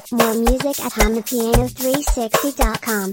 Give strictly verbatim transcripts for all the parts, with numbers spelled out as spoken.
More music at hum the piano three sixty dot com.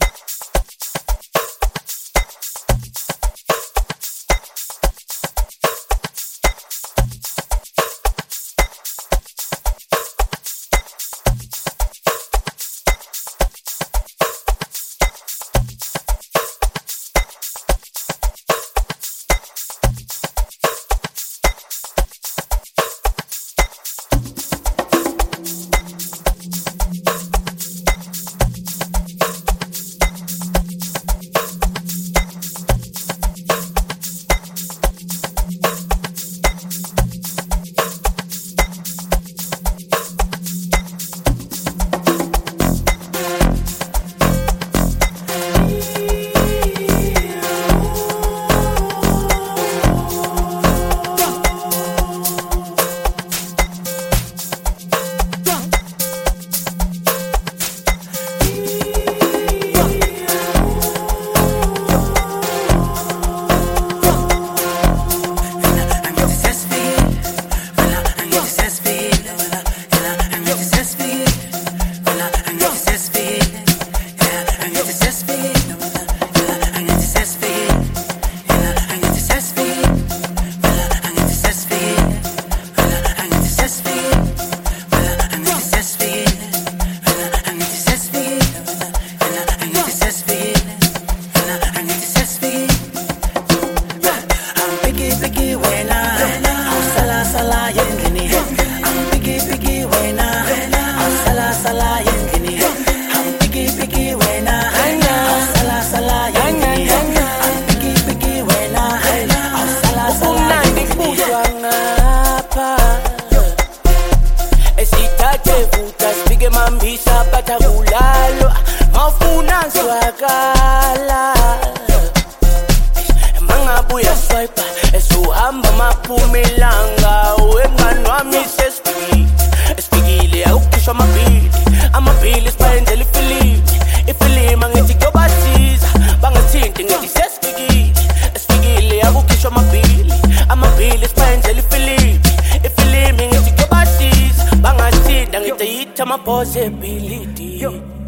Possibility,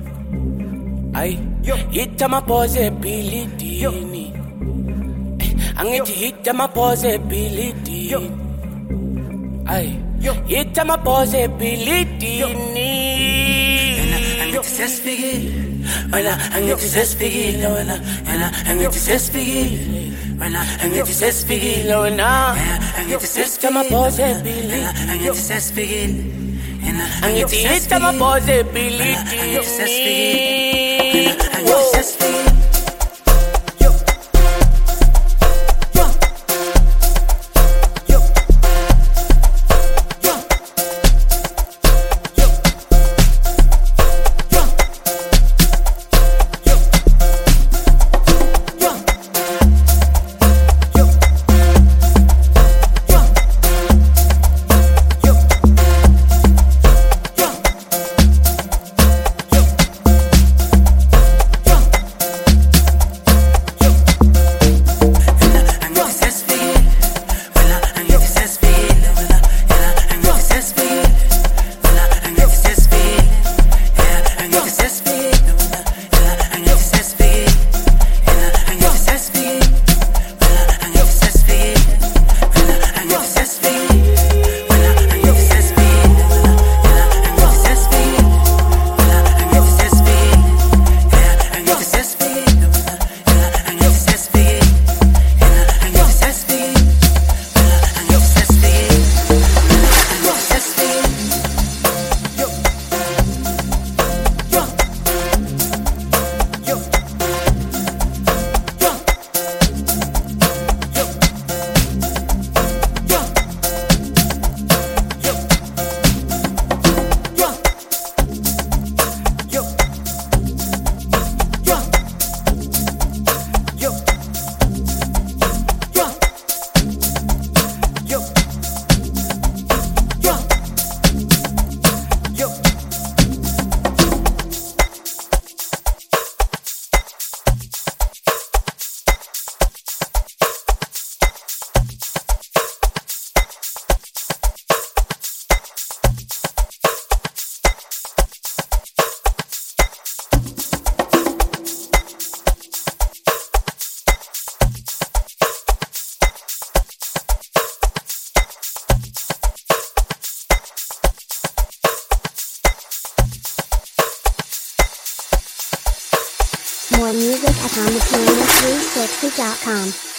ay, hit my possibility, ang it hit my possibility, ay, hit my possibility. Ang it says bigil, wala, ang it says bigil, wala, wala, ang it says bigil, wala, ang it says bigil, wala, ang it says my possibility, ang it says bigil. And it's it to my possibility. And it's just big. And it's just big. More music at on the piano three sixty dot com.